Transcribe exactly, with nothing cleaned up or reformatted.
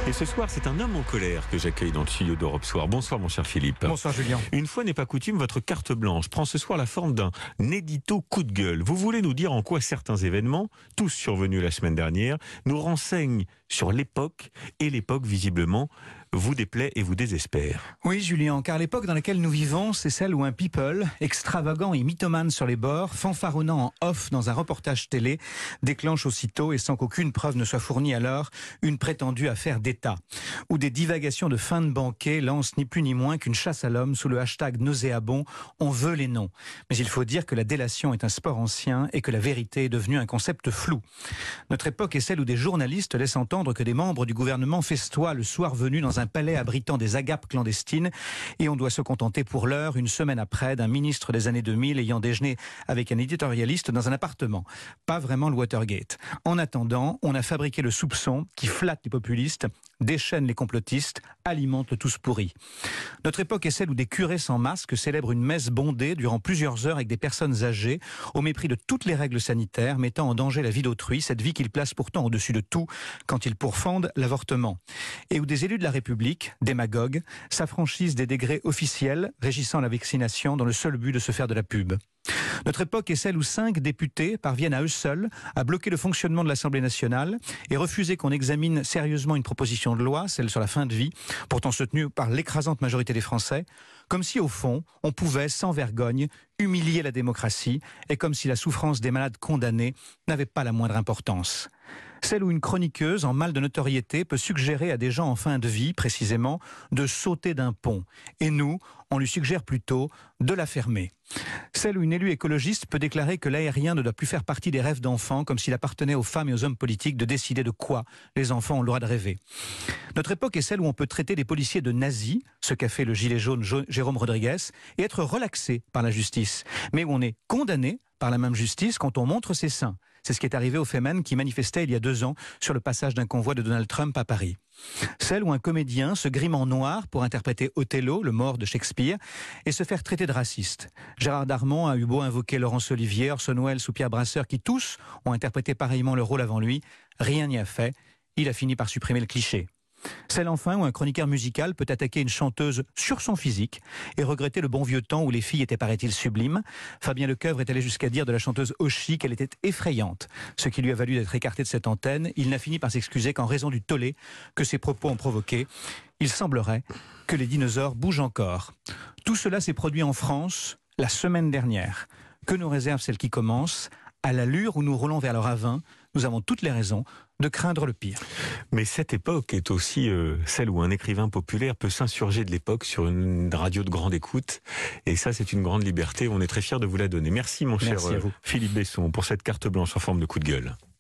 Et ce soir, c'est un homme en colère que j'accueille dans le studio d'Europe Soir. Bonsoir mon cher Philippe. Bonsoir Julien. Une fois n'est pas coutume, votre carte blanche prend ce soir la forme d'un édito coup de gueule. Vous voulez nous dire en quoi certains événements, tous survenus la semaine dernière, nous renseignent sur l'époque, et l'époque visiblement vous déplaît et vous désespère. Oui Julien, car l'époque dans laquelle nous vivons, c'est celle où un people, extravagant et mythomane sur les bords, fanfaronnant en off dans un reportage télé, déclenche aussitôt, et sans qu'aucune preuve ne soit fournie alors, une prétendue affaire d'État. Où des divagations de fin de banquet lancent ni plus ni moins qu'une chasse à l'homme sous le hashtag nauséabond « On veut les noms ». Mais il faut dire que la délation est un sport ancien et que la vérité est devenue un concept flou. Notre époque est celle où des journalistes laissent entendre que des membres du gouvernement festoient le soir venu dans un palais abritant des agapes clandestines, et on doit se contenter pour l'heure, une semaine après, d'un ministre des années deux mille ayant déjeuné avec un éditorialiste dans un appartement. Pas vraiment le Watergate. En attendant, on a fabriqué le soupçon qui flatte les populistes, déchaîne les complotistes, alimente le tous pourri. Notre époque est celle où des curés sans masque célèbrent une messe bondée durant plusieurs heures avec des personnes âgées, au mépris de toutes les règles sanitaires, mettant en danger la vie d'autrui, cette vie qu'ils placent pourtant au-dessus de tout quand ils pourfendent l'avortement. Et où des élus de la République, démagogues, s'affranchissent des décrets officiels régissant la vaccination dans le seul but de se faire de la pub. Notre époque est celle où cinq députés parviennent à eux seuls à bloquer le fonctionnement de l'Assemblée nationale et refuser qu'on examine sérieusement une proposition de loi, celle sur la fin de vie, pourtant soutenue par l'écrasante majorité des Français, comme si au fond, on pouvait, sans vergogne, humilier la démocratie, et comme si la souffrance des malades condamnés n'avait pas la moindre importance. Celle où une chroniqueuse en mal de notoriété peut suggérer à des gens en fin de vie, précisément, de sauter d'un pont. Et nous, on lui suggère plutôt de la fermer. Celle où une élue écologiste peut déclarer que l'aérien ne doit plus faire partie des rêves d'enfants, comme s'il appartenait aux femmes et aux hommes politiques de décider de quoi les enfants ont le droit de rêver. Notre époque est celle où on peut traiter des policiers de nazis, ce qu'a fait le gilet jaune Jérôme Rodriguez, et être relaxé par la justice, mais où on est condamné par la même justice quand on montre ses seins. C'est ce qui est arrivé aux Femen qui manifestaient il y a deux ans sur le passage d'un convoi de Donald Trump à Paris. Celle où un comédien se grime en noir pour interpréter Othello, le mort de Shakespeare, et se faire traiter de raciste. Gérard Darmon a eu beau invoquer Laurence Olivier, Orson Welles ou Pierre Brasseur, qui tous ont interprété pareillement le rôle avant lui, rien n'y a fait. Il a fini par supprimer le cliché. Celle enfin où un chroniqueur musical peut attaquer une chanteuse sur son physique et regretter le bon vieux temps où les filles étaient, paraît-il, sublimes. Fabien Lecoeuvre est allé jusqu'à dire de la chanteuse Oshi qu'elle était effrayante, ce qui lui a valu d'être écarté de cette antenne. Il n'a fini par s'excuser qu'en raison du tollé que ses propos ont provoqué, il semblerait que les dinosaures bougent encore. Tout cela s'est produit en France la semaine dernière. Que nous réserve celle qui commence? À l'allure où nous roulons vers le ravin, nous avons toutes les raisons de craindre le pire. Mais cette époque est aussi euh, celle où un écrivain populaire peut s'insurger de l'époque sur une radio de grande écoute. Et ça, c'est une grande liberté. On est très fiers de vous la donner. Merci, mon cher Merci à vous. Philippe Besson, pour cette carte blanche en forme de coup de gueule.